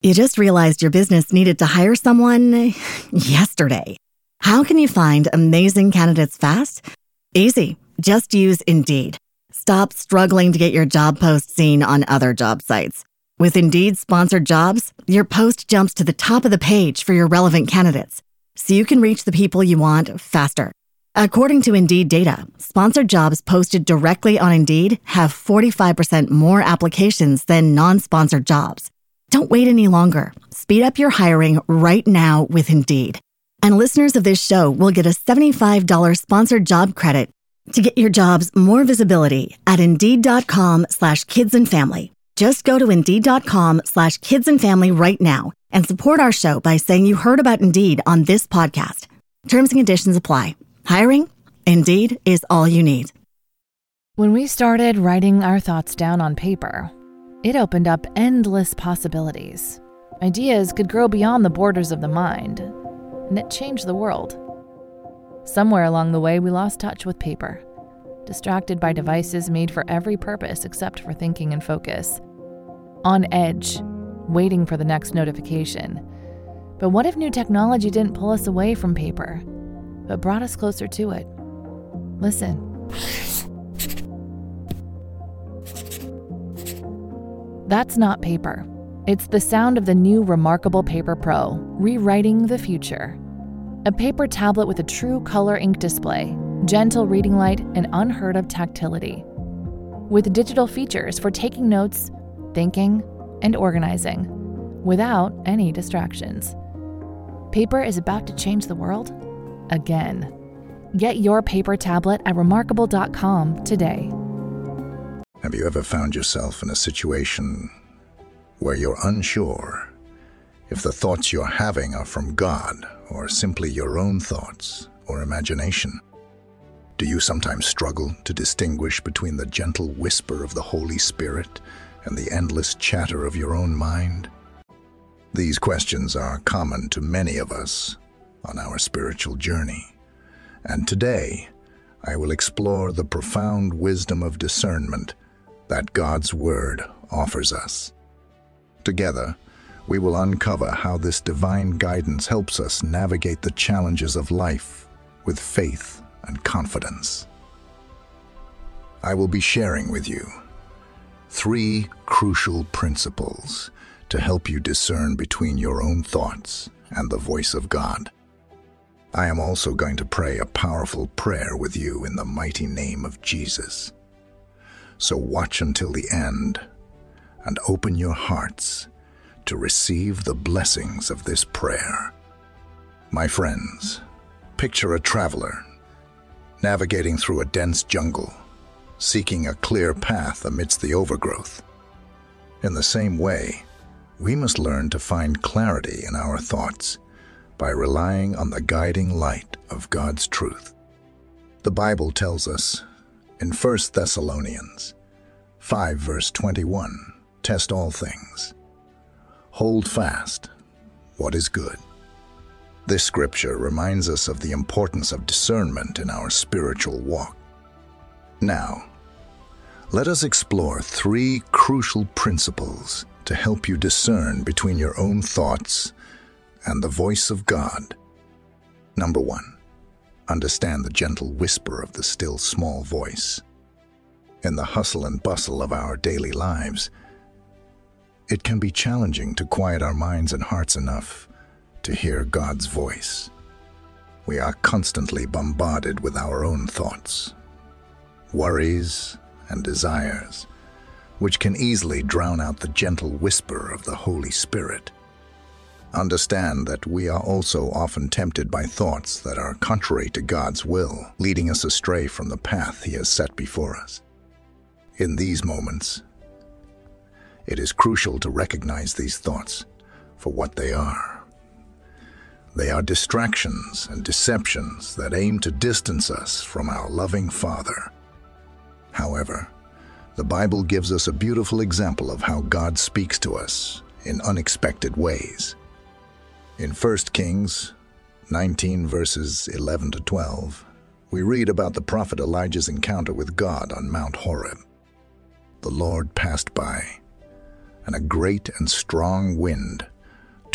You just realized your business needed to hire someone yesterday. How can you find amazing candidates fast? Easy. Just use Indeed. Stop struggling to get your job post seen on other job sites. With Indeed sponsored jobs, your post jumps to the top of the page for your relevant candidates, so you can reach the people you want faster. According to Indeed data, sponsored jobs posted directly on Indeed have 45% more applications than non-sponsored jobs. Don't wait any longer. Speed up your hiring right now with Indeed. And listeners of this show will get a $75 sponsored job credit to get your jobs more visibility at Indeed.com/kidsandfamily. Just go to Indeed.com/kidsandfamily right now and support our show by saying you heard about Indeed on this podcast. Terms and conditions apply. Hiring? Indeed is all you need. When we started writing our thoughts down on paper, it opened up endless possibilities. Ideas could grow beyond the borders of the mind, and it changed the world. Somewhere along the way, we lost touch with paper, distracted by devices made for every purpose except for thinking and focus. On edge, waiting for the next notification. But what if new technology didn't pull us away from paper, but brought us closer to it? Listen. That's not paper. It's the sound of the new Remarkable Paper Pro, rewriting the future. A paper tablet with a true color ink display, gentle reading light, and unheard of tactility. With digital features for taking notes, thinking, and organizing, without any distractions. Paper is about to change the world again. Get your paper tablet at Remarkable.com today. Have you ever found yourself in a situation where you're unsure if the thoughts you're having are from God or simply your own thoughts or imagination? Do you sometimes struggle to distinguish between the gentle whisper of the Holy Spirit and the endless chatter of your own mind? These questions are common to many of us on our spiritual journey. And today, I will explore the profound wisdom of discernment that God's Word offers us. Together, we will uncover how this divine guidance helps us navigate the challenges of life with faith and confidence. I will be sharing with you 3 crucial principles to help you discern between your own thoughts and the voice of God. I am also going to pray a powerful prayer with you in the mighty name of Jesus. So watch until the end and open your hearts to receive the blessings of this prayer. My friends, picture a traveler navigating through a dense jungle, seeking a clear path amidst the overgrowth. In the same way, we must learn to find clarity in our thoughts by relying on the guiding light of God's truth. The Bible tells us in 1 Thessalonians 5 verse 21, test all things. Hold fast what is good. This scripture reminds us of the importance of discernment in our spiritual walk. Now, let us explore 3 crucial principles to help you discern between your own thoughts and the voice of God. Number 1, understand the gentle whisper of the still small voice. In the hustle and bustle of our daily lives, it can be challenging to quiet our minds and hearts enough to hear God's voice. We are constantly bombarded with our own thoughts, worries, and desires, which can easily drown out the gentle whisper of the Holy Spirit. Understand that we are also often tempted by thoughts that are contrary to God's will, leading us astray from the path He has set before us. In these moments, it is crucial to recognize these thoughts for what they are. They are distractions and deceptions that aim to distance us from our loving Father. However, the Bible gives us a beautiful example of how God speaks to us in unexpected ways. In 1 Kings 19 verses 11 to 12, we read about the prophet Elijah's encounter with God on Mount Horeb. The Lord passed by, and a great and strong wind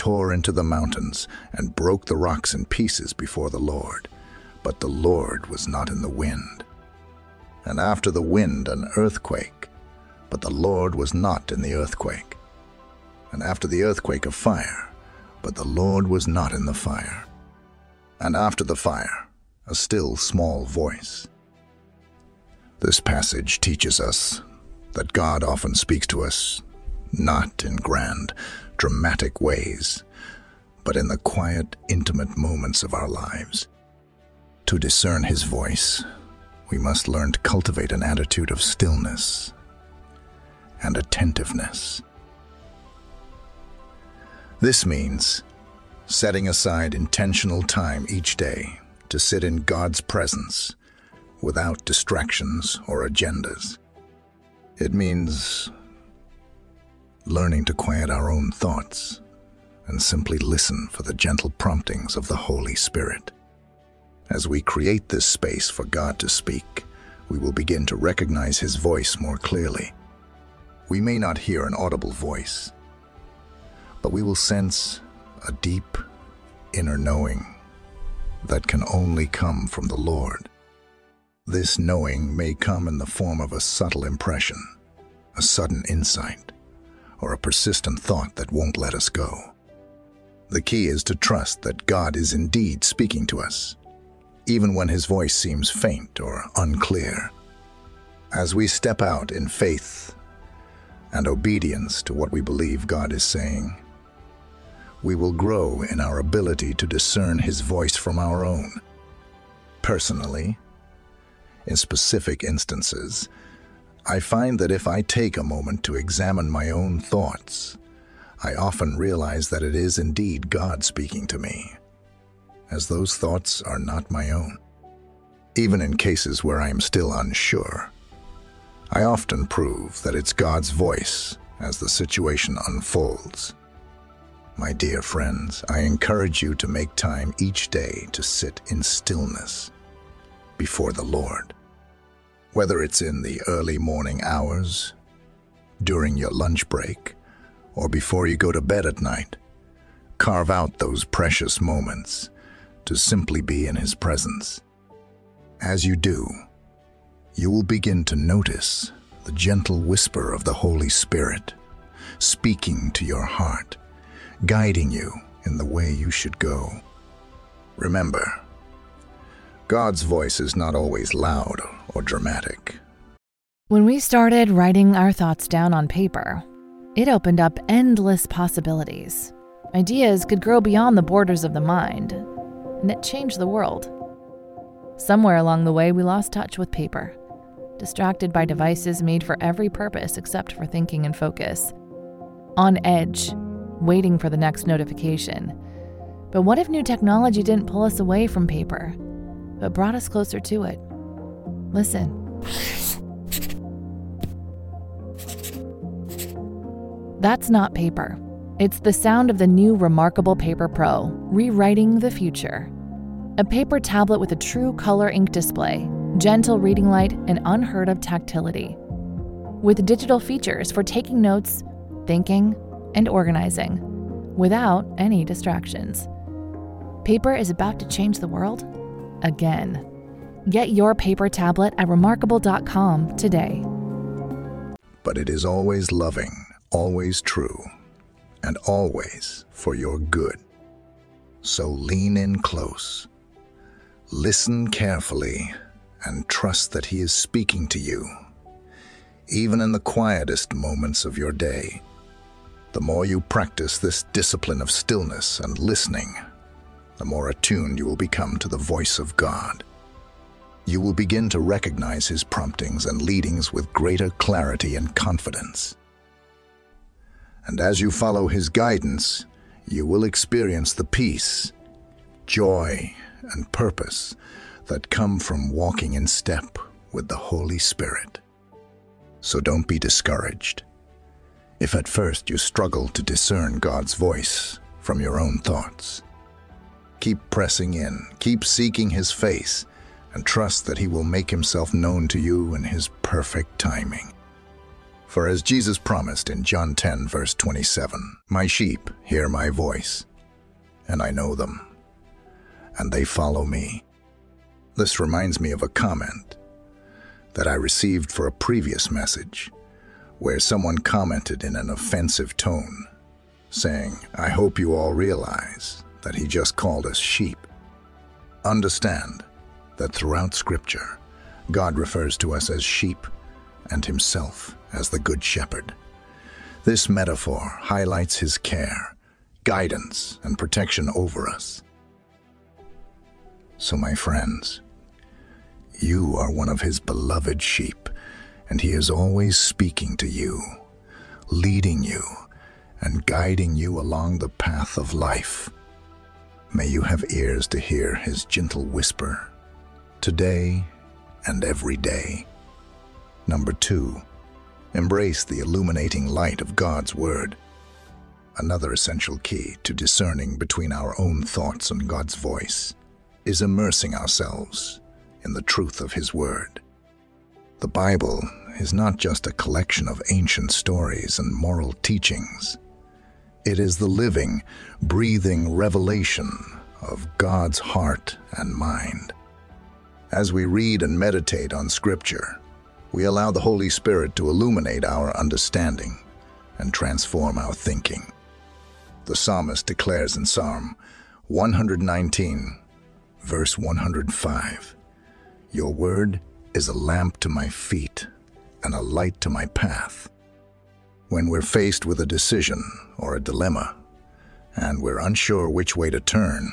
tore into the mountains and broke the rocks in pieces before the Lord, but the Lord was not in the wind. And after the wind, an earthquake, but the Lord was not in the earthquake. And after the earthquake, a fire, but the Lord was not in the fire. And after the fire, a still small voice. This passage teaches us that God often speaks to us not in grand, dramatic ways, but in the quiet, intimate moments of our lives. To discern His voice, we must learn to cultivate an attitude of stillness and attentiveness. This means setting aside intentional time each day to sit in God's presence without distractions or agendas. It means learning to quiet our own thoughts and simply listen for the gentle promptings of the Holy Spirit. As we create this space for God to speak, we will begin to recognize His voice more clearly. We may not hear an audible voice, but we will sense a deep inner knowing that can only come from the Lord. This knowing may come in the form of a subtle impression, a sudden insight, or a persistent thought that won't let us go. The key is to trust that God is indeed speaking to us, even when His voice seems faint or unclear. As we step out in faith and obedience to what we believe God is saying, we will grow in our ability to discern His voice from our own. Personally, in specific instances, I find that if I take a moment to examine my own thoughts, I often realize that it is indeed God speaking to me, as those thoughts are not my own. Even in cases where I am still unsure, I often prove that it's God's voice as the situation unfolds. My dear friends, I encourage you to make time each day to sit in stillness before the Lord. Whether it's in the early morning hours, during your lunch break, or before you go to bed at night, carve out those precious moments to simply be in His presence. As you do, you will begin to notice the gentle whisper of the Holy Spirit speaking to your heart, guiding you in the way you should go. Remember, God's voice is not always loud or dramatic. When we started writing our thoughts down on paper, it opened up endless possibilities. Ideas could grow beyond the borders of the mind, and it changed the world. Somewhere along the way, we lost touch with paper, distracted by devices made for every purpose except for thinking and focus. On edge, waiting for the next notification. But what if new technology didn't pull us away from paper, but brought us closer to it? Listen. That's not paper. It's the sound of the new Remarkable Paper Pro, rewriting the future. A paper tablet with a true color ink display, gentle reading light, and unheard of tactility. With digital features for taking notes, thinking, and organizing, without any distractions. Paper is about to change the world again. Get your paper tablet at remarkable.com today. But it is always loving, always true, and always for your good. So lean in close, listen carefully, and trust that He is speaking to you, even in the quietest moments of your day. The more you practice this discipline of stillness and listening, the more attuned you will become to the voice of God. You will begin to recognize His promptings and leadings with greater clarity and confidence. And as you follow His guidance, you will experience the peace, joy, and purpose that come from walking in step with the Holy Spirit. So don't be discouraged. If at first you struggle to discern God's voice from your own thoughts, keep pressing in, keep seeking His face, and trust that He will make Himself known to you in His perfect timing. For as Jesus promised in John 10, verse 27, "My sheep hear my voice, and I know them, and they follow me." This reminds me of a comment that I received for a previous message, where someone commented in an offensive tone, saying, "I hope you all realize that he just called us sheep." Understand that throughout Scripture, God refers to us as sheep and himself as the Good Shepherd. This metaphor highlights his care, guidance, and protection over us. So, my friends, you are one of his beloved sheep, and he is always speaking to you, leading you, and guiding you along the path of life. May you have ears to hear his gentle whisper, today and every day. Number 2, embrace the illuminating light of God's Word. Another essential key to discerning between our own thoughts and God's voice is immersing ourselves in the truth of his Word. The Bible is not just a collection of ancient stories and moral teachings. It is the living, breathing revelation of God's heart and mind. As we read and meditate on Scripture, we allow the Holy Spirit to illuminate our understanding and transform our thinking. The psalmist declares in Psalm 119, verse 105, "Your word is a lamp to my feet and a light to my path." When we're faced with a decision or a dilemma, and we're unsure which way to turn,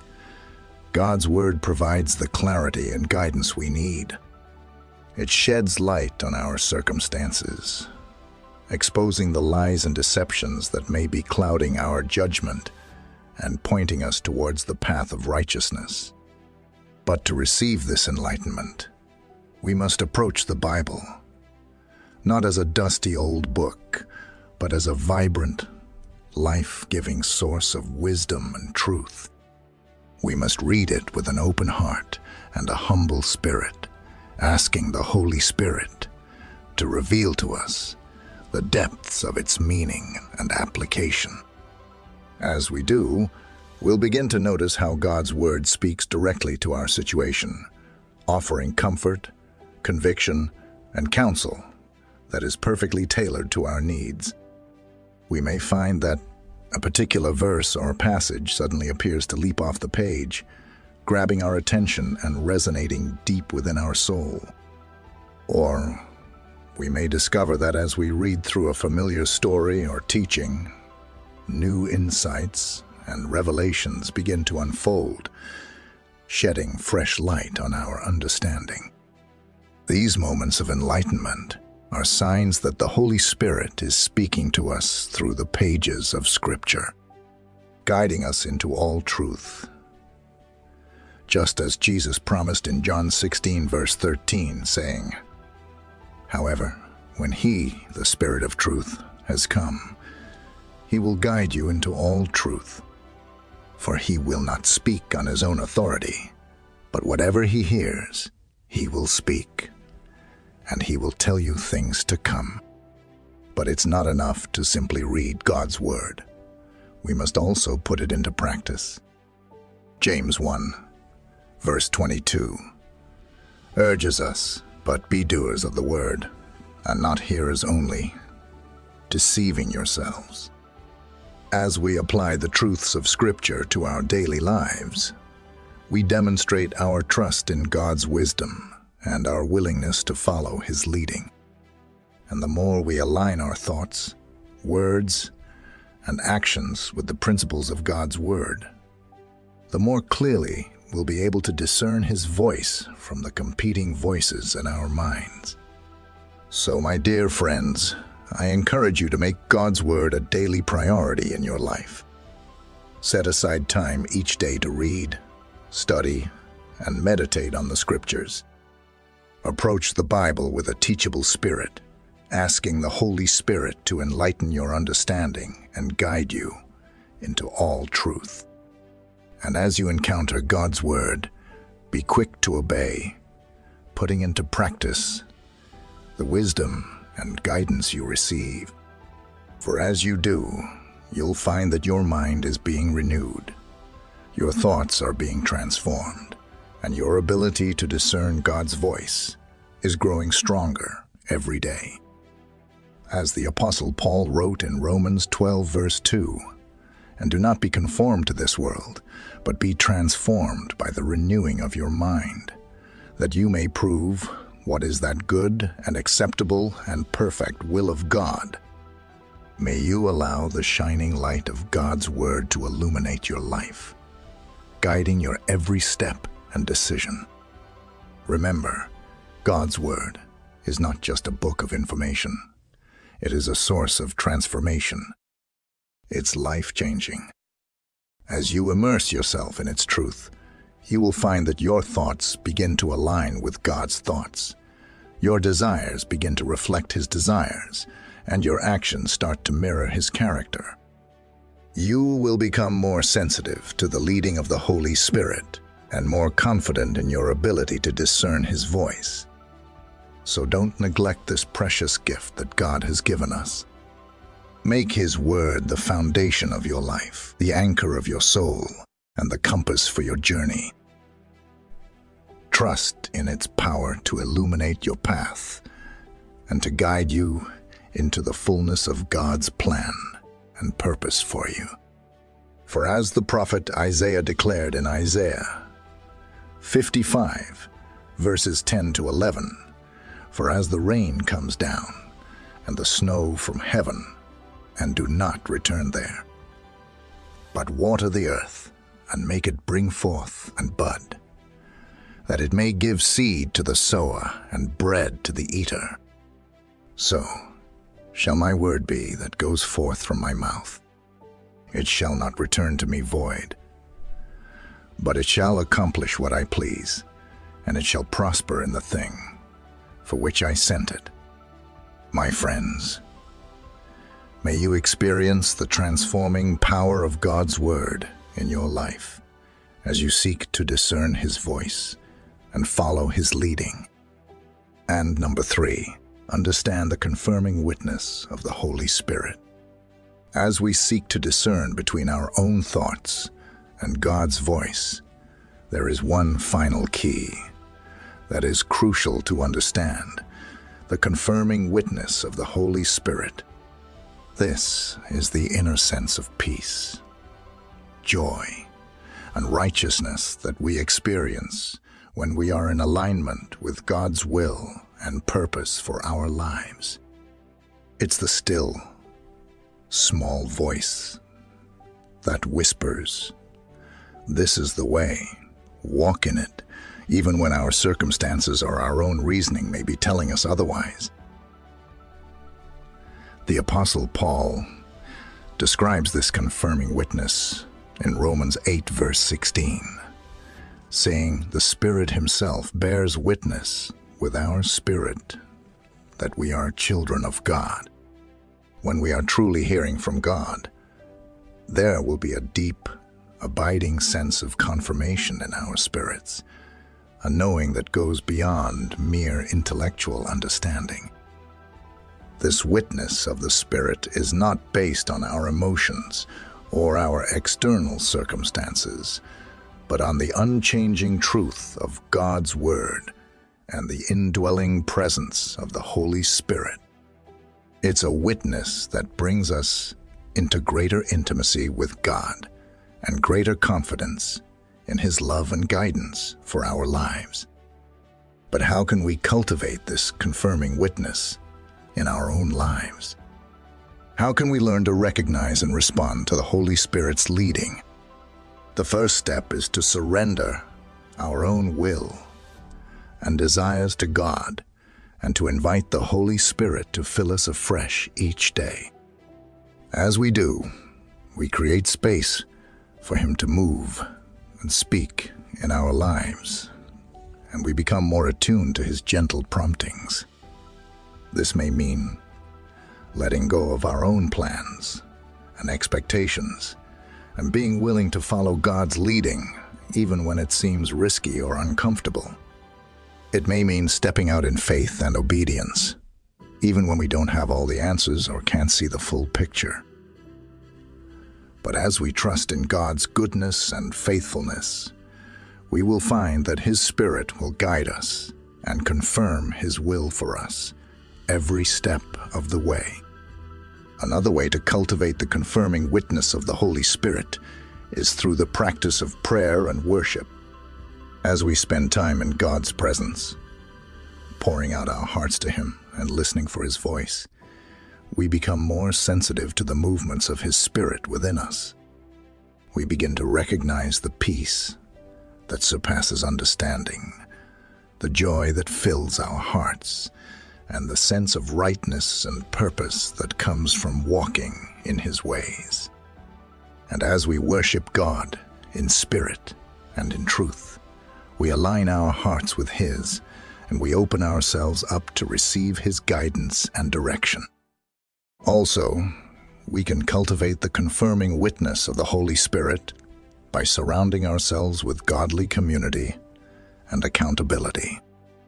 God's Word provides the clarity and guidance we need. It sheds light on our circumstances, exposing the lies and deceptions that may be clouding our judgment and pointing us towards the path of righteousness. But to receive this enlightenment, we must approach the Bible not as a dusty old book, but as a vibrant, life-giving source of wisdom and truth. We must read it with an open heart and a humble spirit, asking the Holy Spirit to reveal to us the depths of its meaning and application. As we do, we'll begin to notice how God's Word speaks directly to our situation, offering comfort, conviction, and counsel that is perfectly tailored to our needs. We may find that a particular verse or passage suddenly appears to leap off the page, grabbing our attention and resonating deep within our soul. Or we may discover that as we read through a familiar story or teaching, new insights and revelations begin to unfold, shedding fresh light on our understanding. These moments of enlightenment are signs that the Holy Spirit is speaking to us through the pages of Scripture, guiding us into all truth. Just as Jesus promised in John 16, verse 13, saying, "However, when He, the Spirit of truth, has come, He will guide you into all truth. For He will not speak on His own authority, but whatever He hears, He will speak, and He will tell you things to come." But it's not enough to simply read God's Word. We must also put it into practice. James 1, verse 22, urges us, "But be doers of the word, and not hearers only, deceiving yourselves." As we apply the truths of Scripture to our daily lives, we demonstrate our trust in God's wisdom and our willingness to follow His leading. And the more we align our thoughts, words, and actions with the principles of God's Word, the more clearly we'll be able to discern His voice from the competing voices in our minds. So, my dear friends, I encourage you to make God's Word a daily priority in your life. Set aside time each day to read, study, and meditate on the Scriptures. Approach the Bible with a teachable spirit, asking the Holy Spirit to enlighten your understanding and guide you into all truth. And as you encounter God's Word, be quick to obey, putting into practice the wisdom and guidance you receive. For as you do, you'll find that your mind is being renewed, your thoughts are being transformed, and your ability to discern God's voice is growing stronger every day. As the Apostle Paul wrote in Romans 12, verse 2, "And do not be conformed to this world, but be transformed by the renewing of your mind, that you may prove what is that good and acceptable and perfect will of God." May you allow the shining light of God's Word to illuminate your life, guiding your every step and decision. Remember, God's Word is not just a book of information. It is a source of transformation. It's life-changing. As you immerse yourself in its truth, you will find that your thoughts begin to align with God's thoughts. Your desires begin to reflect His desires, and your actions start to mirror His character. You will become more sensitive to the leading of the Holy Spirit and more confident in your ability to discern His voice. So don't neglect this precious gift that God has given us. Make His Word the foundation of your life, the anchor of your soul, and the compass for your journey. Trust in its power to illuminate your path and to guide you into the fullness of God's plan and purpose for you. For as the prophet Isaiah declared in Isaiah 55, verses 10 to 11, "For as the rain comes down and the snow from heaven, and do not return there, but water the earth and make it bring forth and bud, that it may give seed to the sower and bread to the eater, so shall my word be that goes forth from my mouth. It shall not return to me void, but it shall accomplish what I please, and it shall prosper in the thing for which I sent it." My friends, may you experience the transforming power of God's Word in your life as you seek to discern His voice and follow His leading. And number 3, understand the confirming witness of the Holy Spirit. As we seek to discern between our own thoughts and God's voice, there is one final key that is crucial to understand: the confirming witness of the Holy Spirit. This is the inner sense of peace, joy, and righteousness that we experience when we are in alignment with God's will and purpose for our lives. It's the still, small voice that whispers, "This is the way, walk in it," even when our circumstances or our own reasoning may be telling us otherwise. The Apostle Paul describes this confirming witness in Romans 8, verse 16, saying, "The Spirit Himself bears witness with our spirit that we are children of God." When we are truly hearing from God, there will be a deep, abiding sense of confirmation in our spirits, a knowing that goes beyond mere intellectual understanding. This witness of the Spirit is not based on our emotions or our external circumstances, but on the unchanging truth of God's Word and the indwelling presence of the Holy Spirit. It's a witness that brings us into greater intimacy with God and greater confidence in His love and guidance for our lives. But how can we cultivate this confirming witness in our own lives? How can we learn to recognize and respond to the Holy Spirit's leading? The first step is to surrender our own will and desires to God, and to invite the Holy Spirit to fill us afresh each day. As we do, we create space for Him to move and speak in our lives, and we become more attuned to His gentle promptings. This may mean letting go of our own plans and expectations, and being willing to follow God's leading, even when it seems risky or uncomfortable. It may mean stepping out in faith and obedience, even when we don't have all the answers or can't see the full picture. But as we trust in God's goodness and faithfulness, we will find that His Spirit will guide us and confirm His will for us every step of the way. Another way to cultivate the confirming witness of the Holy Spirit is through the practice of prayer and worship. As we spend time in God's presence, pouring out our hearts to Him and listening for His voice, we become more sensitive to the movements of His Spirit within us. We begin to recognize the peace that surpasses understanding, the joy that fills our hearts, and the sense of rightness and purpose that comes from walking in His ways. And as we worship God in spirit and in truth, we align our hearts with His, and we open ourselves up to receive His guidance and direction. Also, we can cultivate the confirming witness of the Holy Spirit by surrounding ourselves with godly community and accountability.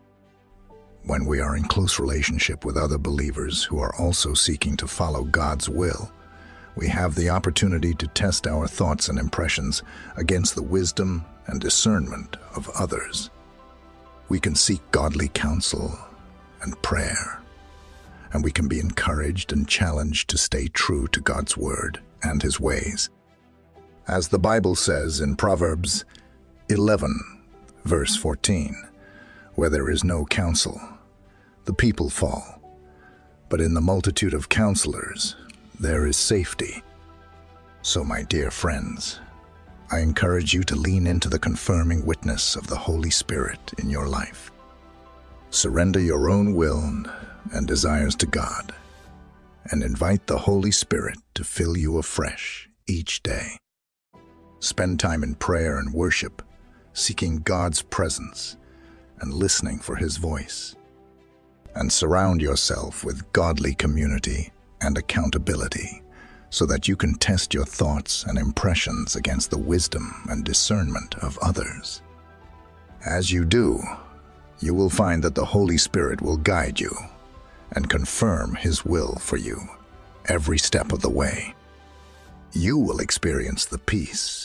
When we are in close relationship with other believers who are also seeking to follow God's will, we have the opportunity to test our thoughts and impressions against the wisdom and discernment of others. We can seek godly counsel and prayer, and we can be encouraged and challenged to stay true to God's word and His ways. As the Bible says in Proverbs 11, verse 14, "Where there is no counsel, the people fall, but in the multitude of counselors there is safety." So, my dear friends, I encourage you to lean into the confirming witness of the Holy Spirit in your life. Surrender your own will and desires to God, and invite the Holy Spirit to fill you afresh each day. Spend time in prayer and worship, seeking God's presence and listening for His voice. And surround yourself with godly community and accountability so that you can test your thoughts and impressions against the wisdom and discernment of others. As you do, you will find that the Holy Spirit will guide you and confirm His will for you every step of the way. You will experience the peace,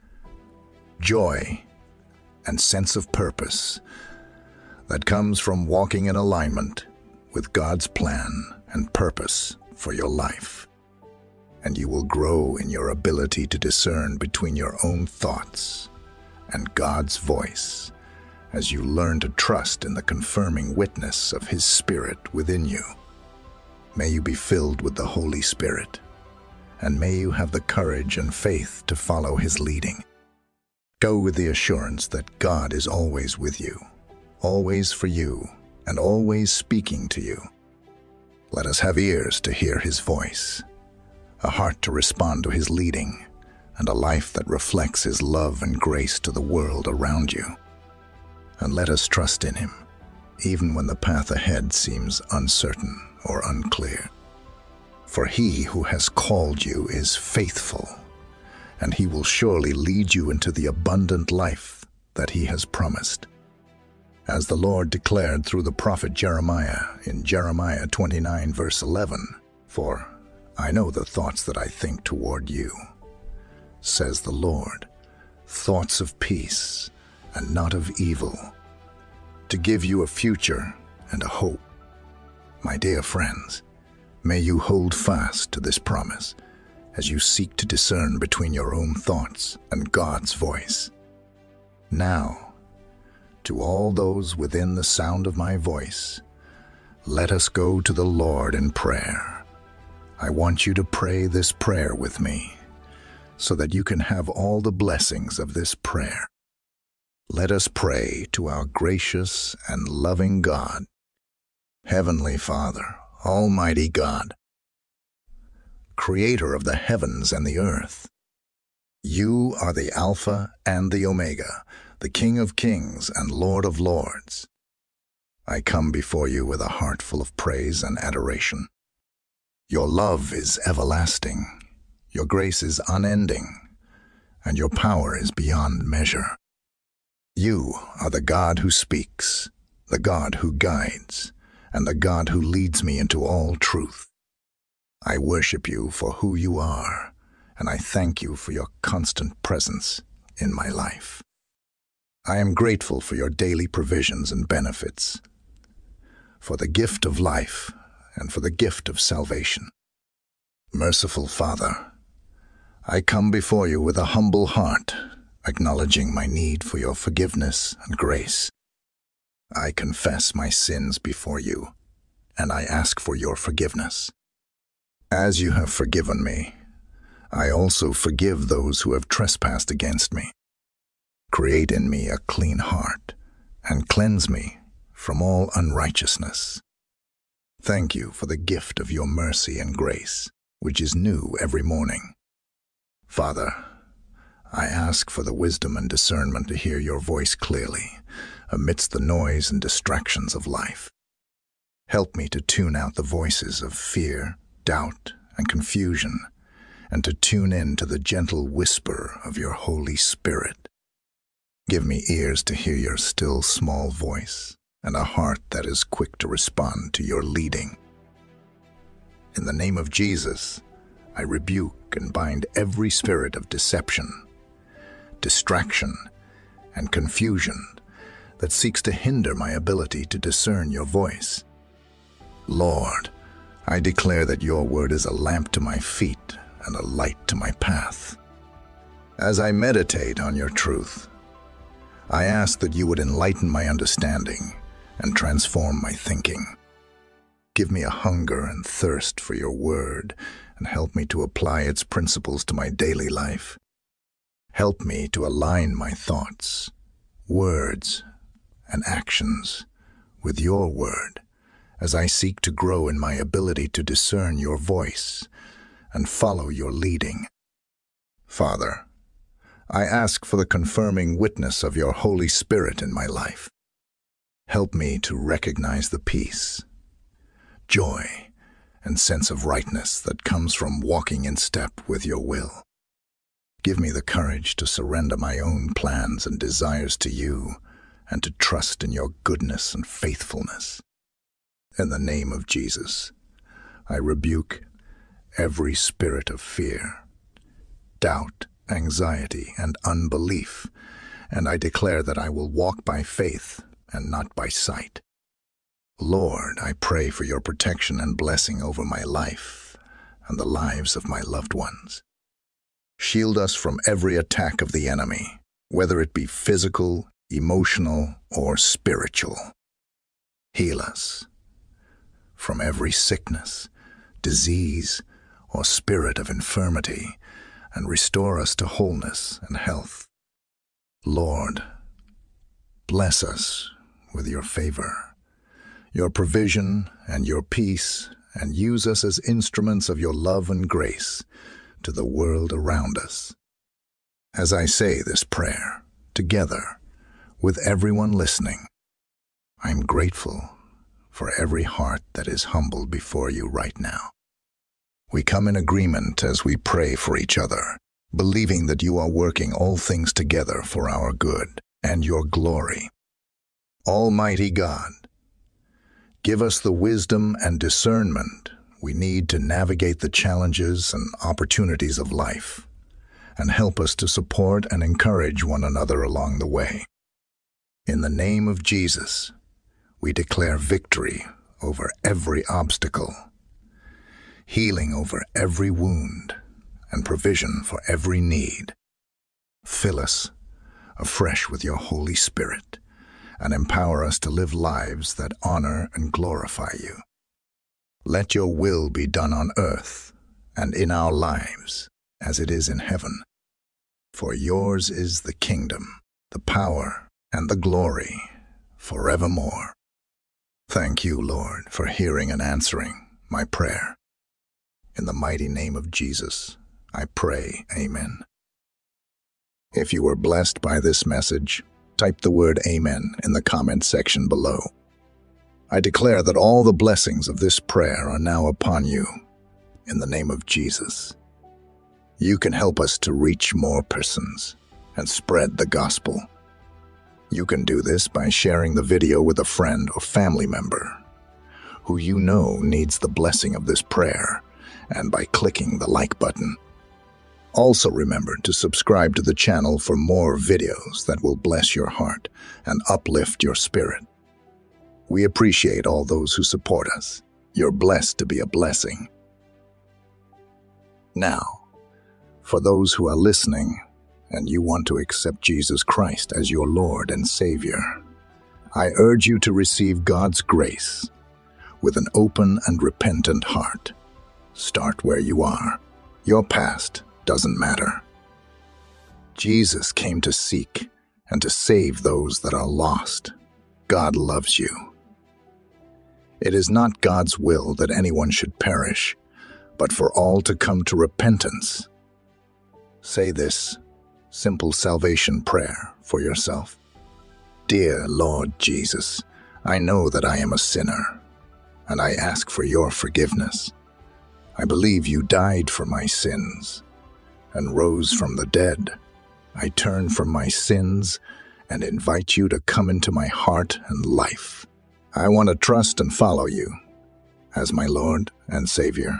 joy, and sense of purpose that comes from walking in alignment with God's plan and purpose for your life. And you will grow in your ability to discern between your own thoughts and God's voice as you learn to trust in the confirming witness of His Spirit within you. May you be filled with the Holy Spirit, and may you have the courage and faith to follow His leading. Go with the assurance that God is always with you, always for you, and always speaking to you. Let us have ears to hear His voice, a heart to respond to His leading, and a life that reflects His love and grace to the world around you. And let us trust in Him, even when the path ahead seems uncertain or unclear. For He who has called you is faithful, and He will surely lead you into the abundant life that He has promised. As the Lord declared through the prophet Jeremiah in Jeremiah 29, verse 11, "For I know the thoughts that I think toward you, says the Lord, thoughts of peace and not of evil, to give you a future and a hope." My dear friends, may you hold fast to this promise as you seek to discern between your own thoughts and God's voice. Now, to all those within the sound of my voice, let us go to the Lord in prayer. I want you to pray this prayer with me so that you can have all the blessings of this prayer. Let us pray to our gracious and loving God. Heavenly Father, Almighty God, Creator of the heavens and the earth, you are the Alpha and the Omega, the King of kings and Lord of lords. I come before you with a heart full of praise and adoration. Your love is everlasting, your grace is unending, and your power is beyond measure. You are the God who speaks, the God who guides, and the God who leads me into all truth. I worship you for who you are, and I thank you for your constant presence in my life. I am grateful for your daily provisions and benefits, for the gift of life and for the gift of salvation. Merciful Father, I come before you with a humble heart, acknowledging my need for your forgiveness and grace. I confess my sins before you, and I ask for your forgiveness. As you have forgiven me, I also forgive those who have trespassed against me. Create in me a clean heart, and cleanse me from all unrighteousness. Thank you for the gift of your mercy and grace, which is new every morning. Father, I ask for the wisdom and discernment to hear your voice clearly amidst the noise and distractions of life. Help me to tune out the voices of fear, doubt, and confusion, and to tune in to the gentle whisper of your Holy Spirit. Give me ears to hear your still small voice and a heart that is quick to respond to your leading. In the name of Jesus, I rebuke and bind every spirit of deception, distraction, and confusion that seeks to hinder my ability to discern your voice. Lord, I declare that your word is a lamp to my feet and a light to my path. As I meditate on your truth, I ask that you would enlighten my understanding and transform my thinking. Give me a hunger and thirst for your word and help me to apply its principles to my daily life. Help me to align my thoughts, words, and actions with your word as I seek to grow in my ability to discern your voice and follow your leading. Father, I ask for the confirming witness of your Holy Spirit in my life. Help me to recognize the peace, joy, and sense of rightness that comes from walking in step with your will. Give me the courage to surrender my own plans and desires to you and to trust in your goodness and faithfulness. In the name of Jesus, I rebuke every spirit of fear, doubt, anxiety, and unbelief, and I declare that I will walk by faith and not by sight. Lord, I pray for your protection and blessing over my life and the lives of my loved ones. Shield us from every attack of the enemy, whether it be physical, emotional, or spiritual. Heal us from every sickness, disease, or spirit of infirmity, and restore us to wholeness and health. Lord, bless us with your favor, your provision, and your peace, and use us as instruments of your love and grace to the world around us. As I say this prayer, together, with everyone listening, I'm grateful for every heart that is humbled before you right now. We come in agreement as we pray for each other, believing that you are working all things together for our good and your glory. Almighty God, give us the wisdom and discernment we need to navigate the challenges and opportunities of life, and help us to support and encourage one another along the way. In the name of Jesus, we declare victory over every obstacle, healing over every wound, and provision for every need. Fill us afresh with your Holy Spirit and empower us to live lives that honor and glorify you. Let your will be done on earth and in our lives as it is in heaven. For yours is the kingdom, the power, and the glory forevermore. Thank you, Lord, for hearing and answering my prayer. In the mighty name of Jesus, I pray, Amen. If you were blessed by this message, type the word Amen in the comment section below. I declare that all the blessings of this prayer are now upon you, in the name of Jesus. You can help us to reach more persons and spread the gospel. You can do this by sharing the video with a friend or family member, who you know needs the blessing of this prayer, and by clicking the like button. Also remember to subscribe to the channel for more videos that will bless your heart and uplift your spirit. We appreciate all those who support us. You're blessed to be a blessing. Now, for those who are listening and you want to accept Jesus Christ as your Lord and Savior, I urge you to receive God's grace with an open and repentant heart. Start where you are. Your past doesn't matter. Jesus came to seek and to save those that are lost. God loves you. It is not God's will that anyone should perish, but for all to come to repentance. Say this simple salvation prayer for yourself. Dear Lord Jesus, I know that I am a sinner, and I ask for your forgiveness. I believe you died for my sins and rose from the dead. I turn from my sins and invite you to come into my heart and life. I want to trust and follow you as my Lord and Savior.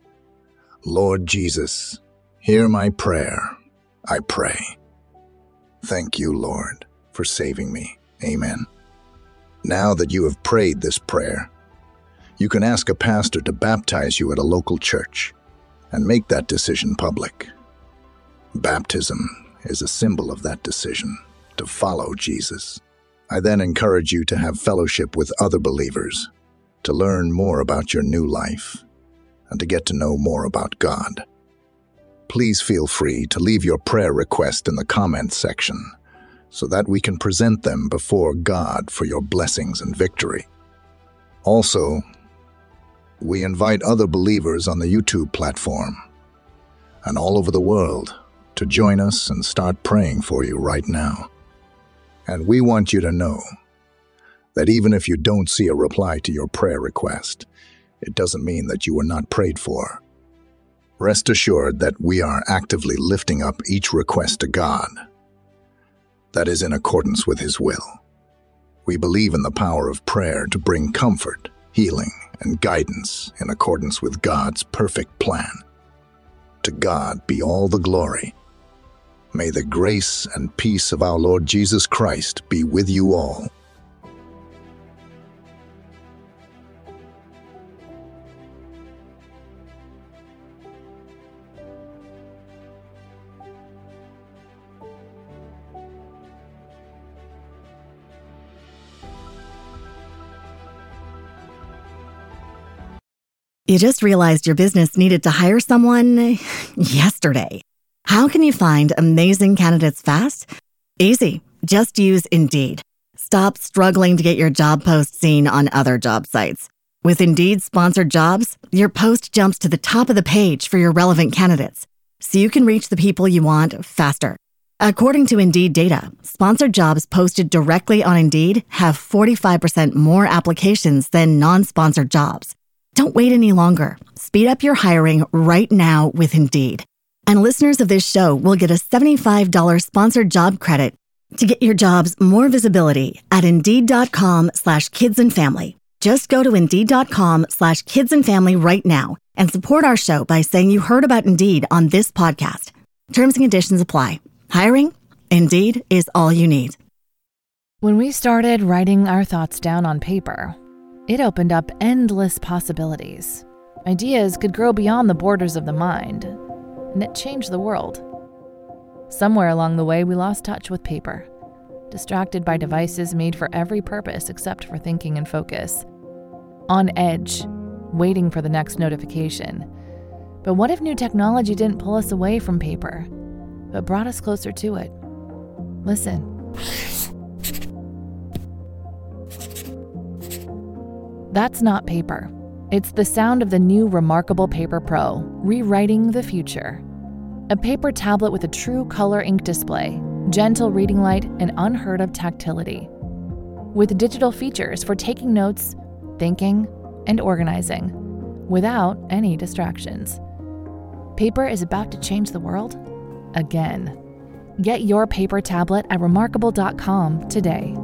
Lord Jesus, hear my prayer, I pray. Thank you, Lord, for saving me. Amen. Now that you have prayed this prayer, you can ask a pastor to baptize you at a local church and make that decision public. Baptism is a symbol of that decision to follow Jesus. I then encourage you to have fellowship with other believers, to learn more about your new life, and to get to know more about God. Please feel free to leave your prayer request in the comments section so that we can present them before God for your blessings and victory. Also, we invite other believers on the YouTube platform and all over the world to join us and start praying for you right now. And we want you to know that even if you don't see a reply to your prayer request, it doesn't mean that you were not prayed for. Rest assured that we are actively lifting up each request to God that is in accordance with His will. We believe in the power of prayer to bring comfort, healing, and guidance in accordance with God's perfect plan. To God be all the glory. May the grace and peace of our Lord Jesus Christ be with you all. You just realized your business needed to hire someone yesterday. How can you find amazing candidates fast? Easy. Just use Indeed. Stop struggling to get your job post seen on other job sites. With Indeed sponsored jobs, your post jumps to the top of the page for your relevant candidates, so you can reach the people you want faster. According to Indeed data, sponsored jobs posted directly on Indeed have 45% more applications than non-sponsored jobs. Don't wait any longer. Speed up your hiring right now with Indeed. And listeners of this show will get a $75 sponsored job credit to get your jobs more visibility at Indeed.com/kidsandfamily. Just go to Indeed.com/kidsandfamily right now and support our show by saying you heard about Indeed on this podcast. Terms and conditions apply. Hiring? Indeed is all you need. When we started writing our thoughts down on paper, it opened up endless possibilities. Ideas could grow beyond the borders of the mind, and it changed the world. Somewhere along the way, we lost touch with paper, distracted by devices made for every purpose except for thinking and focus. On edge, waiting for the next notification. But what if new technology didn't pull us away from paper, but brought us closer to it? Listen. That's not paper. It's the sound of the new Remarkable Paper Pro, rewriting the future. A paper tablet with a true color ink display, gentle reading light, and unheard of tactility. With digital features for taking notes, thinking, and organizing, without any distractions. Paper is about to change the world again. Get your paper tablet at remarkable.com today.